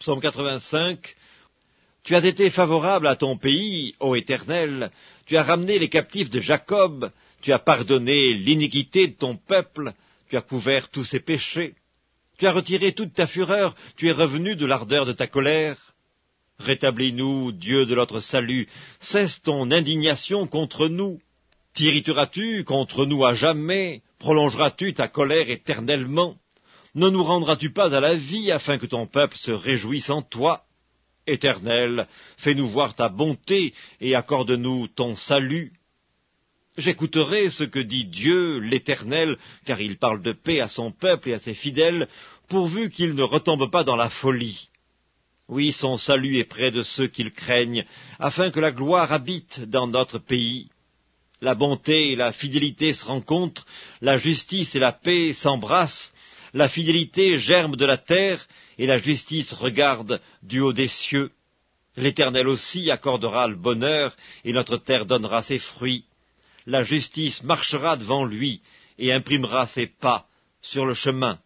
Psaume 85. Tu as été favorable à ton pays, ô Éternel, tu as ramené les captifs de Jacob, tu as pardonné l'iniquité de ton peuple, tu as couvert tous ses péchés. Tu as retiré toute ta fureur, tu es revenu de l'ardeur de ta colère. Rétablis-nous, Dieu de notre salut, cesse ton indignation contre nous. T'irriteras-tu contre nous à jamais? Prolongeras-tu ta colère éternellement? Ne nous rendras-tu pas à la vie afin que ton peuple se réjouisse en toi? Éternel, fais-nous voir ta bonté et accorde-nous ton salut. J'écouterai ce que dit Dieu, l'Éternel, car il parle de paix à son peuple et à ses fidèles, pourvu qu'il ne retombe pas dans la folie. Oui, son salut est près de ceux qui le craignent, afin que la gloire habite dans notre pays. La bonté et la fidélité se rencontrent, la justice et la paix s'embrassent, la fidélité germe de la terre, et la justice regarde du haut des cieux. L'Éternel aussi accordera le bonheur, et notre terre donnera ses fruits. La justice marchera devant lui, et imprimera ses pas sur le chemin.